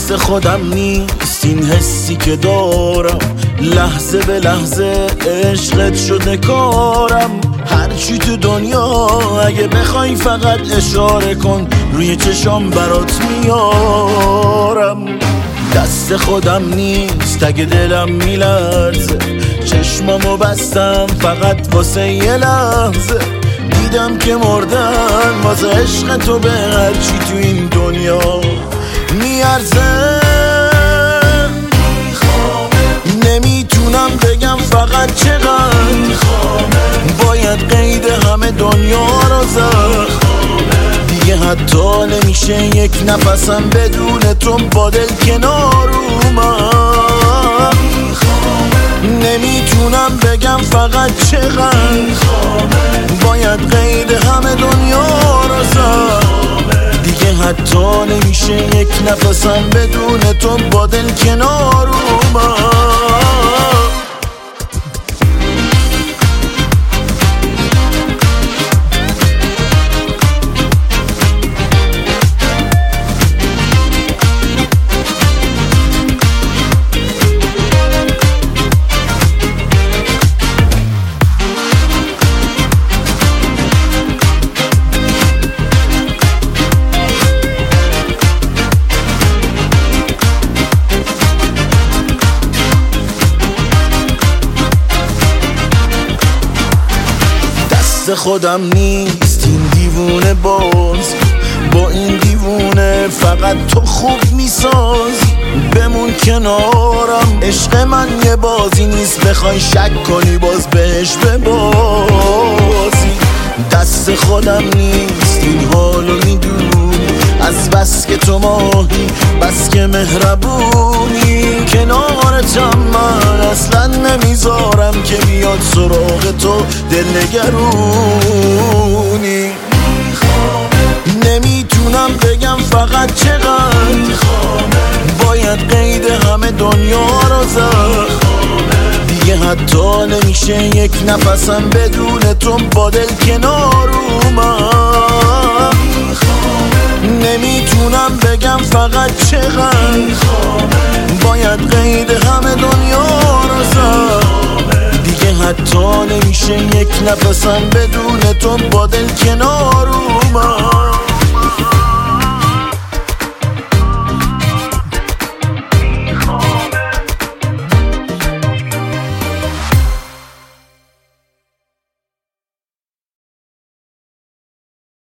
دست خودم نیست این حسی که دارم، لحظه به لحظه عشقت شده کارم. هرچی تو دنیا اگه بخوای فقط اشاره کن، روی چشام برات میارم. دست خودم نیست اگه دلم میلرزه، چشمامو بستم فقط واسه یه لحظه. دیدم که مردن واسه عشق تو به هرچی تو این دنیا میارزه. نمیتونم بگم فقط چقدر باید قید همه دنیا رو زد. دیگه حتی نمیشه یک نفسم بدون تو با دل کنار اومد. نمیتونم بگم فقط چقدر باید قید همه دنیا رو زد. دیگه حتی نمیشه یک نفسم بدون تو با دل کنار اومد. خودم نیست این دیوونه باز، با این دیوونه فقط تو خوب میسازی. بمون کنارم، عشق من یه بازی نیست بخوای شک کنی باز بهش ببازی. دست خودم نیست این حالو میدونی، از بس که تو ماهی بس که مهربونی. کنارتم من اصلا نمیذارم که بیاد سراغ تو دلنگرونی. نمیتونم بگم فقط چقدر باید قید همه دنیا رو زد. دیگه حتی نمیشه یک نفسم بدون تو با دل کنار اومد. نمیتونم بگم فقط چقدر باید قید همه دنیا رو زد. دیگه حتی نمیشه یک نفسم بدون تو با دل کنار اومد.